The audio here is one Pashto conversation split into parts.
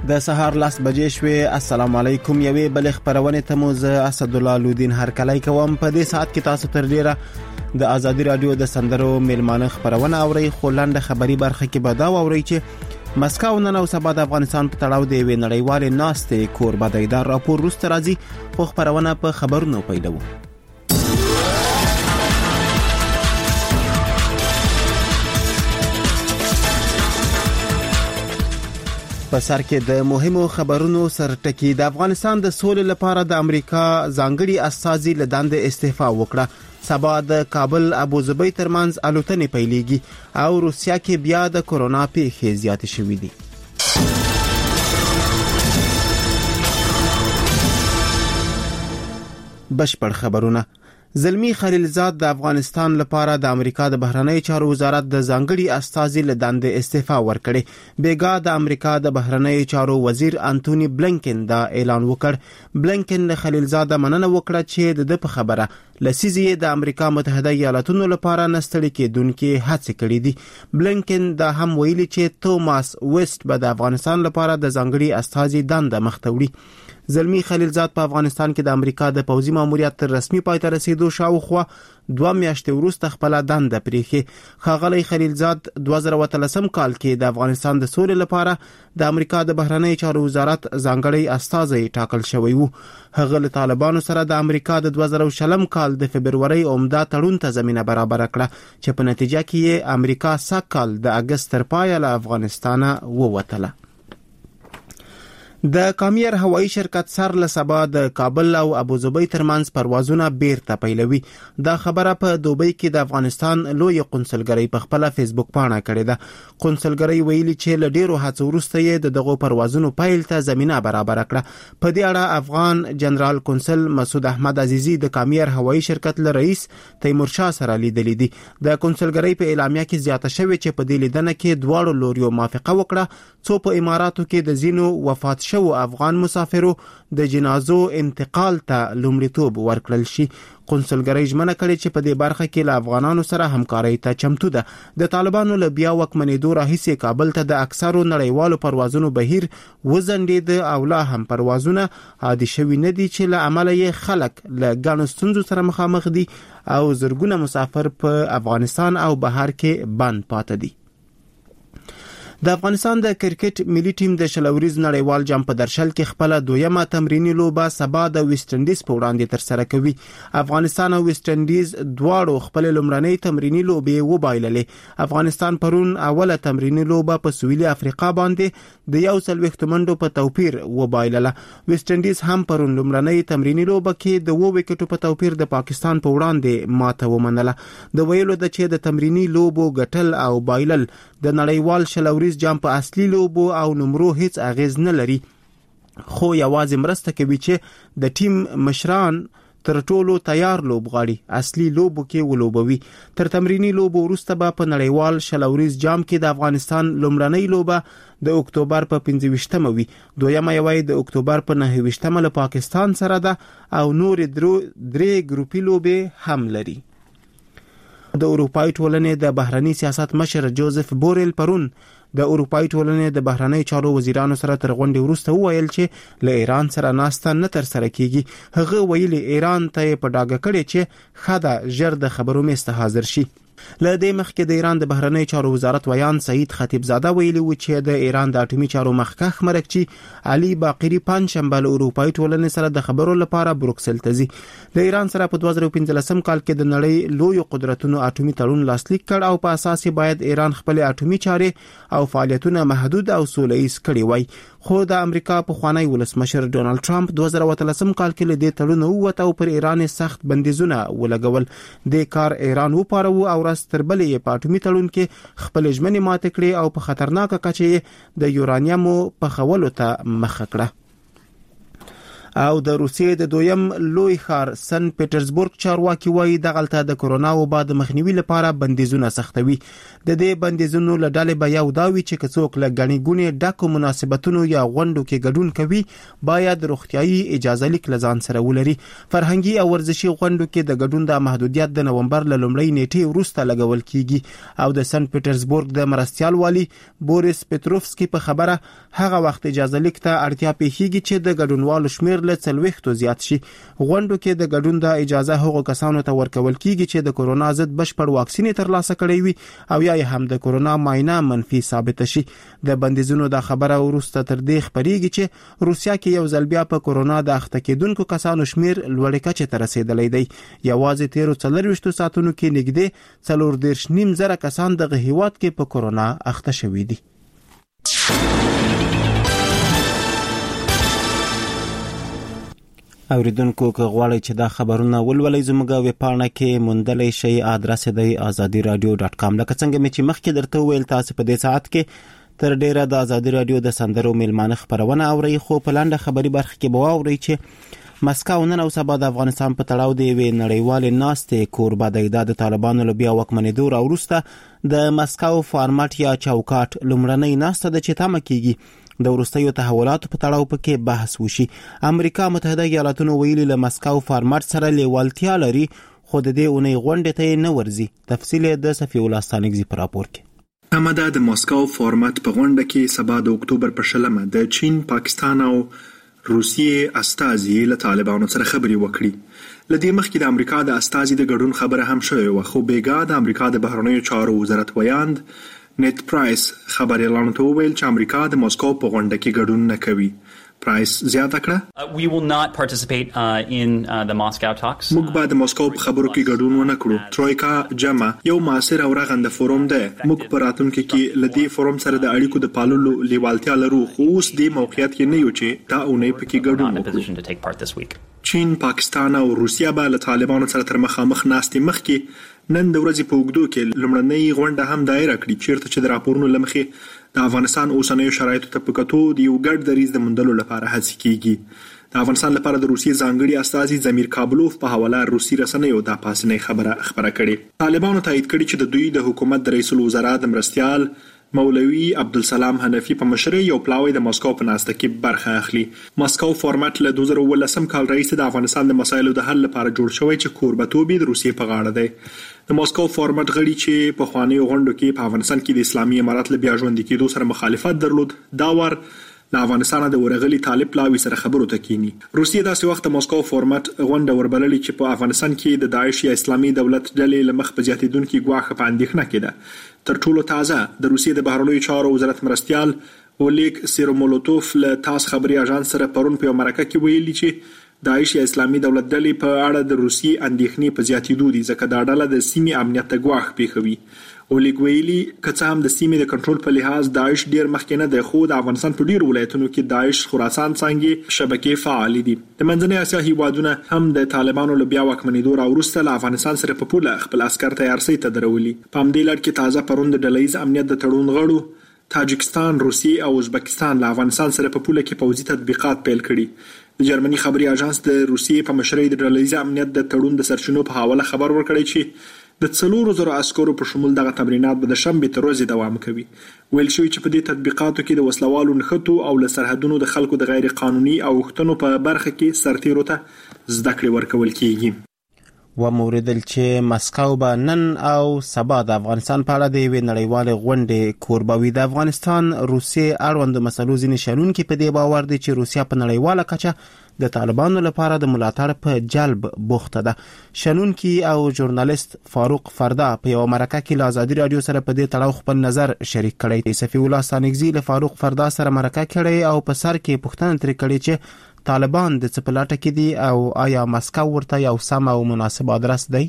د سهار 10 بجې شوې. السلام علیکم. یوې بل خبرونه ته مو زه اسد الله لودین هر کله کوم. په دې ساعت کې تاسو تر ډیره د ازادي رادیو د سندرو میلمانه خبرونه اوري. خو لاندې خبري برخه کې به دا اوري چې مسکو نن او سبا د افغانستان په تړاو د نړیوال ناستې کوربه دی. دا راپور روسته راځي خو خبرونه په خبرونو پیلو. په سر کې د مهمو خبرونو سرټکی. د افغانستان د سولې لپاره د امریکا ځانګړي استازي له دندې استعفا وکړه. سبا د کابل ابوظبي ترمنځ الوتنې پیلېږي او روسیا کې بیا د کورونا پیښې زیاتې شوې دي. بشپړ خبرونه. زلمی خلیلزاد د افغانستان لپاره د امریکا د بهرنی چارو وزارت د ځانګړي استازي له دندې استعفا ورکړي. بیګا د امریکا د بهرنی چارو وزیر انټونی بلنکن دا اعلان وکړ. بلنکن له خلیلزاد مننه وکړه چې د خبره لسیزي د امریکا متحده ایالاتونو لپاره نستړي کېدونکې هڅې کړې دي. بلنکن دا هم ویلي چې توماس ویسټ به د افغانستان لپاره د ځانګړي استازي دنده مختوړي. زلمی خلیلزاد په افغانستان کې د امریکا د پوځي ماموریت تر رسمي پای ته رسیدو شاوخوا 2 میاشتې وروسته خپل دنده پریښې. ښاغلی خلیلزاد 2013 کال کې د افغانستان د سولې لپاره د امریکا د بهرنی چارو وزارت ځانګړی استازی ټاکل شوی وو. هغه له طالبانو سره د امریکا د 2020 کال د فبرवरी عمده تړون ته زمينه برابر کړه چې په نتیجه کې امریکا سکهال د اگست تر پایه له افغانستان ووتله. د کامیر هوایی شرکت سر له سبا د کابل او ابوظبي ترمنځ پروازونه بیرته پیلوي. دا خبره په دوبۍ کې د افغانستان لوی قونسلګرۍ په خپل فیسبوک پاڼه کړې ده. قونسلګرۍ ویلي چې له ډیرو هڅو وروسته یې دغه پروازونو پیل ته زمينه برابر کړه. په دې اړه افغان جنرال قونسل مسعود احمد عزیزی د کامیر هوایی شرکت له رئیس تیمور شاه سره لیدلې دي. د قونسلګرۍ په اعلامیه کې زیاته شوې چې په دې لیدنه کې دواړو لوريو موافقه وکړه څو په اماراتو کې د زینو وفات شو افغان مسافرو د جنازو انتقال ته لومړیتوب ورکړل شي. قونسلګرۍ ژمنه کړې چې په دې برخه کې له افغانانو سره همکاري ته چمتو ده. د طالبانو له بیا وکمنېدو راهیسې کابل ته د اکثرو نړیوالو پروازونو بهیر وزنډېد او لا هم پروازونه عادي شوي نه دي چې له عمله یې خلک له ګڼو ستونزو سره مخامخ دي او زرګونه مسافر په افغانستان او بهر کې بند پاتې دي. د افغانستان د کرکټ ملي ټیم د شلوريز نړیوال جام په درشل کې خپل دویمه تمرینی لوبه سبا د ویسټ انډیز په وړاندې تر سره کوي. افغانستان او ویسټ انډیز دواړو خپل لومړنۍ تمرینی لوبې وبایللې. افغانستان پرون اوله تمرینی لوبه په سویلي افریقا باندې د 140 منډو په توپیر وبایلله. ویسټ انډیز هم پرون لومړنۍ تمرینی لوبه کې د 2 وکټو په توپیر د پاکستان په وړاندې ماته ومنله. د ویلو د چې د تمرینی لوبو ګټل او بایلل د نړیوال شلوريز جام په اصلي لوبو او نمرو هیڅ اغیز نه لري، خو یوازې مرسته کوي چې د ټیم مشران تر ټولو تیار لوبغاړي اصلي لوبو کې ولوبوي. تر تمرینی لوبو وروسته به په نړیوال شلوريز جام کې د افغانستان لومړنۍ لوبه د اکتوبر په 15مه وي. دویمه یې د اکتوبر په 9مه له پاکستان سره ده او نور درې ګروپي لوبې هم لري. د اروپای ټولنې د بهرنی سیاست مشر جوزف بوریل پرون د اروپای ټولنې د بهرنی چارو وزیرانو سره تر غونډې وروسته وویل چې له ایران سره ناسته نه تر سره کیږي. هغه ویلي ایران ته په ډاګه کړي چې خدا ژر د خبرو میسته حاضر شي. له دې مخکې د ایران د بهرنی چارو وزارت ویان سعید خطیبزاده ویلي و چې د ایران د اټومي چارو مخکښ مرکچی علي باقری پنځشنبه له اروپای ټولنې سره د خبرو لپاره بروکسل ته ځي. د ایران سره په 2015 کال کې د نړۍ لوی قدرتونو اټومي تړون لاسلیک کړ او په اساس باید ایران خپل اټومي چارې او فعالیتونه محدود او سوله‌ایز کړي وای. خو د امریکا په خوانی ولسمشر ډونالد ټرمپ 2013 کال کې له دې تړون ووت او پر ایران سخت بندیزونه ولګول. د کار ایران وپاره او تر بلې په اټومي تړون کې خپل ژمنې ماته کړې او په خطرناکه کچه د یورانیم په خولو ته مخ کړه. او د روسیې د دویم لوی ښار سن پیټرزبورګ چارواکي وایي دغلته د کورونا وبا د مخنیوي لپاره بندیزونه سختوي. د دې بندیزونو له ډلې به یو داوي چې کڅوک له غني ګونې ډکو مناسبتونو یا غونډو کې ګډون کوي باید روغتيایي اجازه لیک لزان سره ولري. فرهنګي او ورزشي غونډو کې د ګډون د محدودیت د نومبر له لومړۍ نیټې وروسته لګول کیږي او د سن پیټرزبورګ د مرستيال والی بوریس پتروفسکی په خبره هغه وخت اجازه لیک ته اړتیا پیښیږي چې د ګډونوالو شمیر له 40 زیات شي. غونډو کې د ګډون د اجازه هغو کسانو ته ورکول کیږي چې د کورونا ضد بشپړ واکسین ترلاسه کړی وي او یا هم د کورونا معاینه منفي ثابت شي. د بندیزونو د خبره ورسته تر دې خبريږي چې روسیا کې یو ځل بیا په کورونا د اخته کېدونکو کسانو شمیر لوړ کچه ته رسیدلی دی. یوازې 13 ساعتونو کې نږدې 4.5 کسان د هیواد کې په کورونا اخته شوي دي. اوریدونکو که غواړئ چې دا خبرونه ولولئ زموږ ویبپاڼه کې موندلی شئ. ادرس دی azadiradio.com. لکه څنګه مې چې مخکې درته وویل تاسو په دې ساعت کې تر ډیره د ازادي رادیو د سندرو میلمانه خبرونه اورئ، خو په لاندې خبري برخه کې به واورئ چې مسکو نن او سبا د افغانستان په تړاو دی وی نړیوال ناستې کوربه دی د طالبانو له بیا وکمنېدو راوروسته د مسکو فارمټ یا چوکاټ لومړنۍ ناسته د چې تمه کیږي د ورستیو تحولاتو په تړاو پکې بحث وشي. امریکا متحده ایالاتونو ویلي له مسکو فارمټ سره لیوالتیا لري خو د دې اونۍ غونډې ته نه ورځي. تفصیل د صفی الله ستانګزي په راپور کې. همدا د مسکو فارمټ په غونډه کې سبا د اکتوبر په 20 د چین، پاکستان او روسیې استازي له طالبانو سره خبرې وکړي. لدې مخکې د امریکا د استازي د ګډون خبره هم شوې و، خو بیګا د امریکا د بهرنیو چارو وزارت ویاند نیت پرایس خبري اعلان ته ویل چې امریکا د مسکو په غونډه کې ګډون نه کوي. پرایس زیاته کړه we will not participate in the Moscow talks. موږ به د مسکو په خبرو کې ګډون ونه کړو. ترویکا جمع یو معاصر او رغنده فورم ده. موږ په راتلونکي کې لدی فورم سره د اړیکو د پاللو لیوالتیا لرو، خو اوس د موقعیت کې نه یو چې دا اونۍ پکې ګډون وکړو. چین، پاکستان او روسیا به له طالبانو سره تر مخامخ ناستې مخکې نن د ورځې په اوږدو کې لومړنۍ غونډه هم دایره کړي چیرته چې د راپورونو لمخې د افغانستان اوسنیو شرایطو ته په کتو د یو ګډ دریځ د موندلو لپاره هڅې کیږي. د افغانستان لپاره د روسیې ځانګړي استازي زمیر کابلوف په حواله روسي رسنیو د پاسنۍ خبره کړې. طالبانو تایید کړي چې د دوی د حکومت د رئیس الوزرا د مرستيال مولوی عبدالسلام حنفی په مشرۍ یو پلاوی د مسکو په ناسته کې برخه اخلي. مسکو فارمټ له 2018 کال راهیسې د افغانستان د مسایلو د حل لپاره جوړ شوی چې کوربتوب د روسیې په غاړه دی. د مسکو فارمټ غړي چې په خواني غونډو کې په افغانستان کې د اسلامي امارات له بیا ژوند کېدو سره مخالفت درلود، دا ور له افغانستان د ورغلي طالب پلاوی سره خبرو ته کینی. روسیې داسې وخت مسکو فارمټ غونډه وربللې چې په افغانستان کې د داعش یا اسلامي دولت ډلې لمخ په زیاتیدونکو ګواښ په اندېښنه کې ده. تر ټولو تازه د روسیې د بهرنیو چارو وزارت مرستيال اولیګ سیرومولوتوف له تاس خبري اژانس سره پرون په مرکه کې ویلي چې داعش یا اسلامي دولت ډلې په اړه د روسیې اندېښنې په زیاتیدو دي ځکه دا ډله د سیمې امنیت ته ګواښ پیښوي. اولیګ ویلي که هم د سیمې د کنټرول په لحاظ داعش ډیر مخکې نه دی، خو د افغانستان په ډیرو ولایتونو کې داعش خراسان څنګه شبکې فعال دي. د منځنۍ اسیا هیوادونه هم د طالبانو له بیا واکمنېدو راوروسته له افغانستان سره په پوله خپل عسكر تیار سي ته درولي. په همدې لړ کې تازه پروند د ډلهیز امنیت د تړون غړو تاجکستان، روسیې او ازبکستان له افغانستان سره په پوله کې پوځي تطبیقات پیل کړي. د جرمني خبري اژانس د روسیې په مشرۍ د ډلهیز امنیت د تړون د سرچینو په حواله خبر ورکړی چې د 4,000 عسکرو په شمول دغه تمرینات به د شنبې تر ورځې دوام کوي. ویل شوی چې په دې تطبیقاتو کې د وسلوالو نښتو او له سرحدونو د خلکو د غیر قانوني اوښتنو په برخه کې سرتیرو ته زده کړې ورکول کیږي. و موریدل چې مسکو به نن او سبا د افغانستان په اړه د یوې نړیوالې غونډې کوربوي. د افغانستان روسیې اړوند مسلو ځینې شنونکي په دې باور دي چې روسیا په نړیواله کچه د طالبانو لپاره د ملاتړ په جلب بوخته ده. شنونکي او ژورنالیست فاروق فردا په یو مرکه کې له ازادي رادیو سره په دې تړاو خپل نظر شریک کړی. صفی الله ستانګزي له فاروق فردا سره مرکه کړی او په سر کې پوښتنه ترې کړې چې طالبان د څه په لټه کې دي او آیا مسکو ورته یو سم او مناسب ادرس دی؟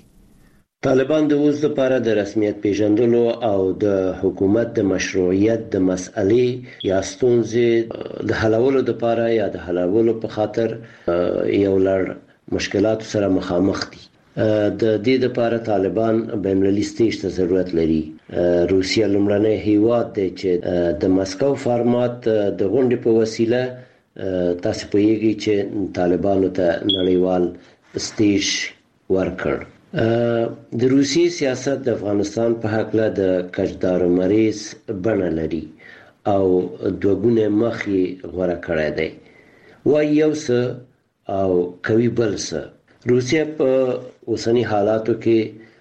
طالبان د اوس لپاره د رسمیت پیژندلو او د حکومت د مشروعیت د مسئلې یا ستونزې د حلولو لپاره یا د حلولو په خاطر یو لړ مشکلات سره مخامخ دي. د دې لپاره طالبان بین‌المللي سټیج ته ضرورت لري. روسیا لومړنی هیواد دی چې د مسکو فارمات د غونډې په وسیله تاسو پوهیږئ چې طالبانو ته نړیوال سټیج ورکړ. د روسي سیاست د افغانستان په هکله د کجدار مریض بڼه لري او دوګونه مخې غوړه کړی دی. وای یو څه او کوي بل څه. روسیا په اوسنی حالاتو کې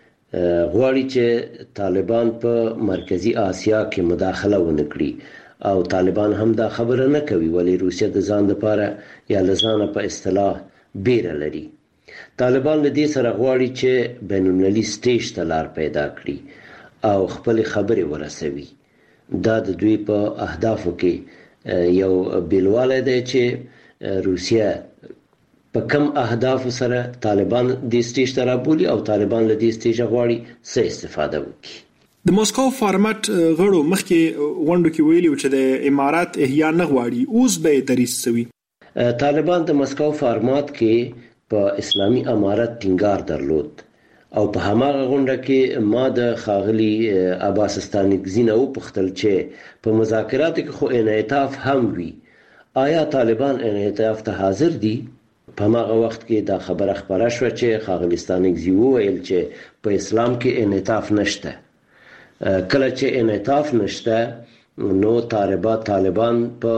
غواړي چې طالبان په مرکزی آسیا کې مداخله ونکړي او طالبان هم دا خبره نه کوي، ولی روسیا د ځان لپاره یا لزانه په اصطلاح بیره لري. طالبان له دې سره غواړي چې بین‌المللي سټیج ته لار پیدا کړي او خپل خبرې ورسوي. دا د دوی په اهدافو کې یو بیلواله دی چې روسیا په کم اهداف سره طالبان د سټیج ته رابولي او طالبان له دې سټیج غواړي څه استفاده وکړي. د موسکو فارمټ غړو مخکې غونډو کې ویلي چې د امارات احیا نه غواړي، اوس به دریس سوي. طالبان د موسکو فارمات کې په اسلامي امارت ټینګار درلود او په هماغه غونډه کې ما د خاغلی عباس ستانکزی نه وپوښتل چې په مذاکراتو کې خو انعطاف هم وي، آیا طالبان انعطاف ته حاضر دي؟ په هغه وخت کې دا خبره خبره شوه چې خاغلی ستانکزی وویل چې په اسلام کې انعطاف نشته. کله چې انعطاف نشته نو طالبان په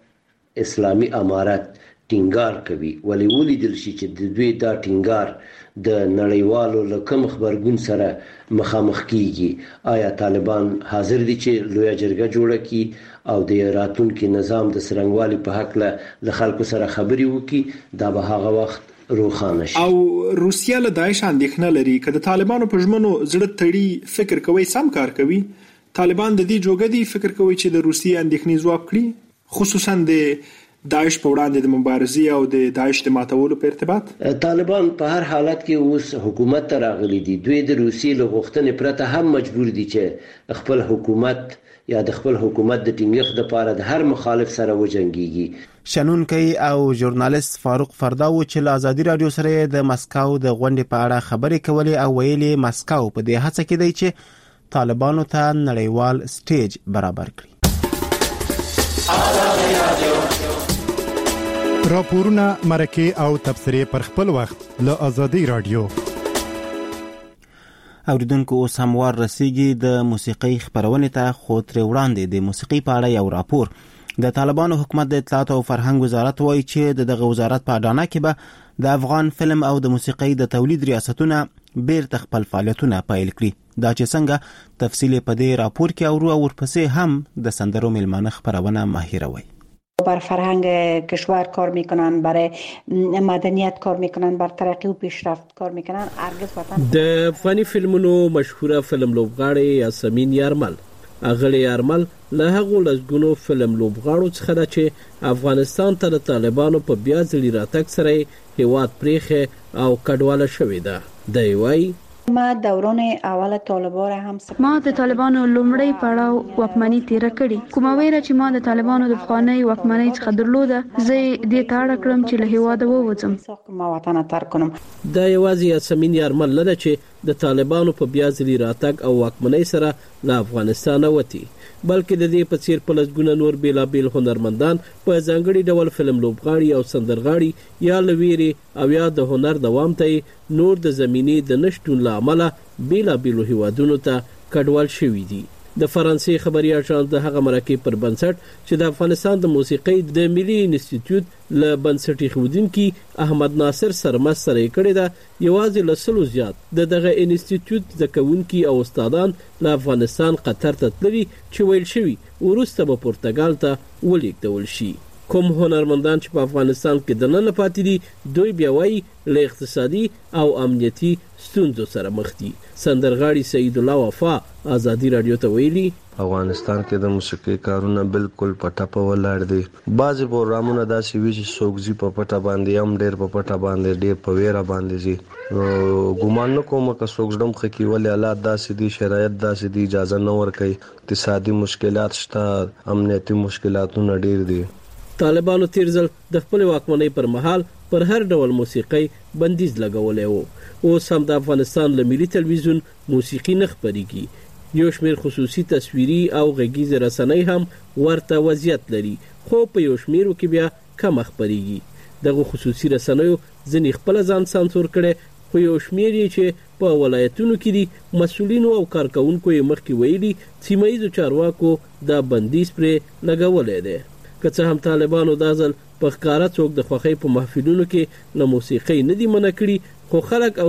اسلامي امارت ټینګار کوي، ولی ولیدل شي چې د دوی دا ټینګار د نړیوالو له کوم خبرګون سره مخامخ کیږي. آیا طالبان حاضر دي چې لویه جرګه جوړه کړي او د راتلونکي نظام د څرنګوالي په حق له خلکو سره خبرې وکړي؟ دا به هغه وخت روښانه شي. او روسیا له داعش اندېښنه لري که د طالبانو په ژمنو زړه تړي فکر کوي سم کار کوي. طالبان د دې جوګه دي فکر کوي چې د روسیې اندېښنې ځواب کړي، خصوصا د داعش په وړاندې د مبارزې او د داعش د ماتولو په ارتباط. طالبان په هر حالت کې اوس حکومت ته راغلي دي. دوی د روسیې له غوښتنې پرته هم مجبور دي چې خپل حکومت یا د خپل حکومت د ټینګښت لپاره د هر مخالف سره وجنګيږي. شنونکي او ژورنالیست فاروق فرداو چې له ازادي رادیو سره د مسکو د غونډې په اړه خبرې کولې او ویلي مسکو په دې هڅه کې دی چې طالبانو ته نړیوال سټیج برابر کړي. راپورونه، مرکې او تبصرې پر خپل وخت له ازادي رادیو. اوریدونکو اوس هم وار رسیږي د موسیقۍ خبرونه ته، خو تر وړاندې د موسیقۍ په اړه یو راپور. د طالبانو حکومت د اطلاعات او فرهنګ وزارت وایي چې دغه وزارت په اډانه کې به د افغان فلم او د موسیقۍ د تولید ریاستونه بیرته خپل فعالیتونه پیل کړي. دا چې څنګه تفصیل په دې راپور کې او ورپسې هم د سندرو میلمانه خبرونه ماهیروي. بر فرهنگ کشور کار میکنن، برای مدنیت کار میکنن، بر ترقی و پیشرفت کار میکنن. ارگز وطن د افغاني فلمونو مشهوره فلم لوبغاړی یاسمین یارمل اغلی یارمل له هغو لسګونو فلم لوبغاړو څخه ده چې افغانستان ته د طالبانو په بیا ځلي راتګ سره هیواد پریښی او کډواله شوې ده. دی وایي ما دوران اول طالبان هم ما د طالبانو لومړی پړاو واکمنۍ تیر کړي. کومه ویره چې ما د طالبانو د افغاني واکمنۍ څخه درلوده زه دې ته اړ کړم چې له هیواده ووځم. ما وطن ترک کړم. دا یوازې یاسمین یارمل نه ده چې د طالبانو په بیا ځلي راتګ او واکمنۍ سره له افغانستان وتی، بلکې د دې په څیر په لسګونه نور بیلابیل هنرمندان په ځانګړي ډول فلم لوبغاړي او سندرغاړي یا لویری او یا د هنر دوام ته نور د زمینې د نشټون له امله بیلابیلو هیوادونو ته کډوال شوي دي. د فرانسې خبري اژانس د هغه مرکې پر بنسټ چې د افغانستان د موسیقۍ د ملي انسټیټیوټ له بنسټ ایښودونکي احمد ناصر سرمست سره کړی ده، یوازې له 100 زیات دغه انسټیټیوټ زده کوونکي او استادان له افغانستان قطر ته تللي چې ویل شوي وروسته به پرتګال ته ولیږدول شي. کوم هنرمندان چې په افغانستان کې دننه پاتې دي دوی بیا وایي له اقتصادي او امنیتي ستونزو سره مخ دي. سندرغاړي سعید الله وفا ازادي رادیو ته ویلي افغانستان کې د موسیقي کارونه بالکل پټه په ولاړ دي. بعضې پروګرامونه داسې وي چې څوک زی په پټه باندې هم ډېر په پټه باندې ډېر په ویره باندې زی. ګمان نه کوم که څوک ډم خکې ولې حالات داسې دي، شرایط داسې دي، اجازه نه ورکوي، اقتصادي مشکلات شته، امنیتي مشکلاتونه ډېر دي. طالبانو تیر ځل د خپل واکمنۍ پر مهال پر هر ډول موسیقۍ بندیز لګولی و. اوس هم د افغانستان له ملي تلویزیون موسیقي نه خپریږي. یو شمېر خصوصي تصویري او غږیزې رسنۍ هم ورته وضعیت لري، خو په یو شمېرو کې بیا کم خبريږي. دغه خصوصي رسنیو ځنې خپل ځان سانسور کړي، خو یو شمېر یې چې په ولایتونو کې دي مسؤلینو او کارکونکو یې مخکې ویلي سیمه ییزو چارواکو دا بندیز پرې لګولی دی. که څه هم طالبانو دا ځل په ښکاره څوک د خوښۍ په محفلونو کې له موسیقۍ نه دي منع کړي، خو خلک او